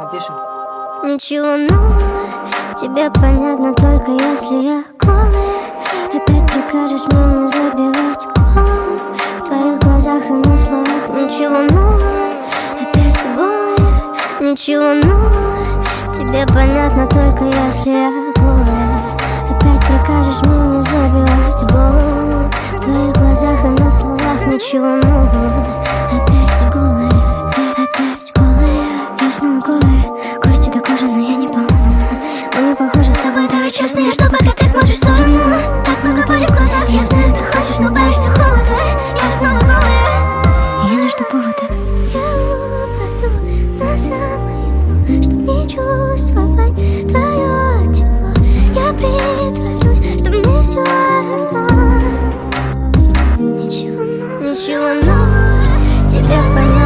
Дышим. Ничего нового, тебе понятно только если я голая. Опять прикажешь мне не забивать голову. В твоих глазах и на словах ничего нового. Опять голая, ничего нового, тебе понятно только если я голая. Опять прикажешь мне не забивать голову. В твоих глазах и на словах ничего нового. Опять голая, опять голая. Я снова голая, кости до кожи, но я не поломана. Мы не похожи с тобой, давай честно. Я жду, пока ты смотришь в сторону. Так много боли в глазах, я знаю, ты хочешь, но боишься холода. Я снова голая, я не жду повода. Я упаду на самое дно, чтоб не чувствовать твое тепло. Я притворюсь, что мне все равно. Ничего нового, тебе понятно